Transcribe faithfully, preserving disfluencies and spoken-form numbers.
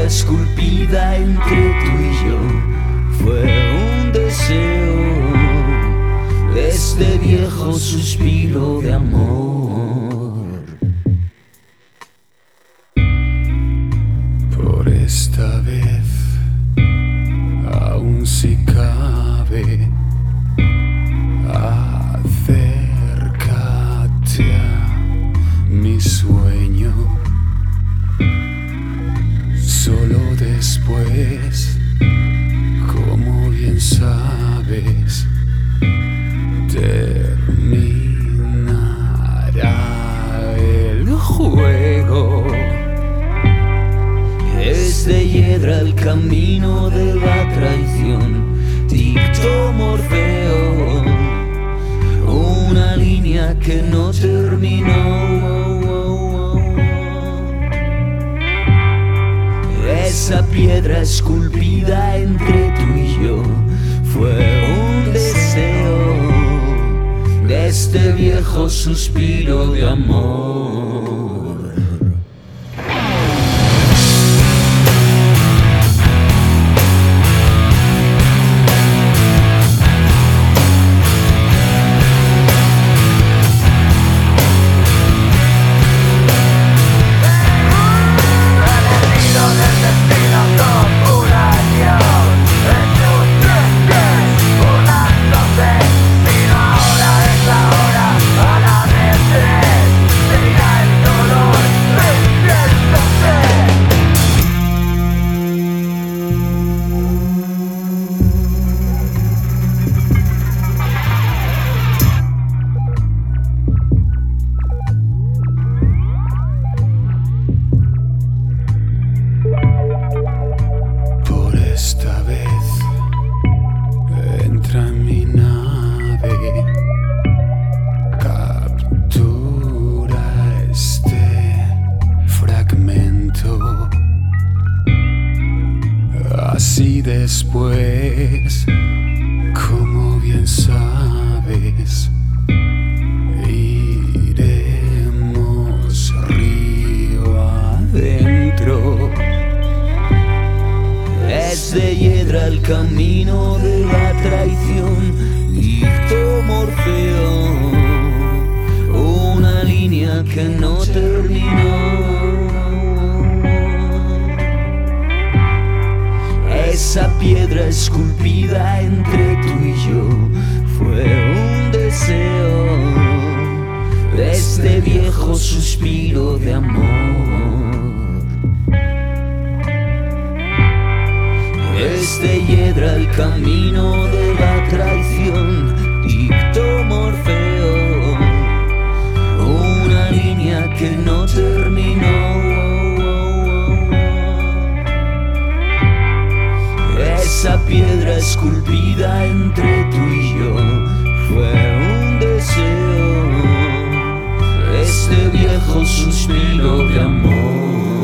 esculpida entre tú y yo fue un deseo de este viejo suspiro de amor. Por esta vez, aún si cabe, acércate a mi sueño. Solo después, como bien sabes, terminará el juego. Es de hiedra el camino de la traición, dictó Morfeo, una línea que no terminó. Esa piedra esculpida entre tú y yo fue un deseo de este viejo suspiro de amor. Esta vez entra en mi nave, captura este fragmento. Así después, como bien sabes, iremos río adentro. Es de hiedra el camino de la traición, dictó Morfeo, una línea que no terminó. Esa piedra esculpida entre tú y yo fue un deseo de este viejo suspiro de amor. Es de hiedra el camino de la traición, dictó Morfeo, una línea que no terminó. Esa piedra esculpida entre tú y yo fue un deseo, este viejo suspiro de amor.